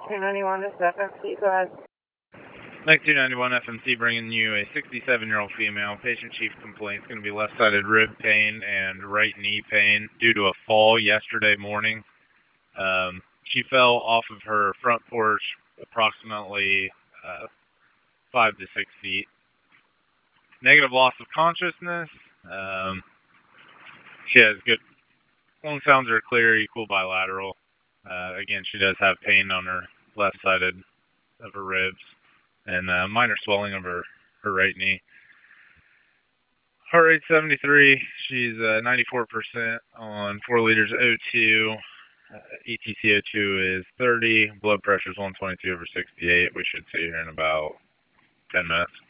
291 is FMC. Go ahead. Mike 291 FMC bringing you a 67-year-old female. Patient chief complaint is going to be left-sided rib pain and right knee pain due to a fall yesterday morning. She fell off of her front porch approximately 5 to 6 feet. Negative loss of consciousness. She has good lung sounds are clear, equal bilateral. Again, she does have pain on her left side of her ribs and minor swelling of her right knee. Heart rate 73. She's 94% on 4 liters O2. ETC O2 is 30. Blood pressure is 122/68. We should see her in about 10 minutes.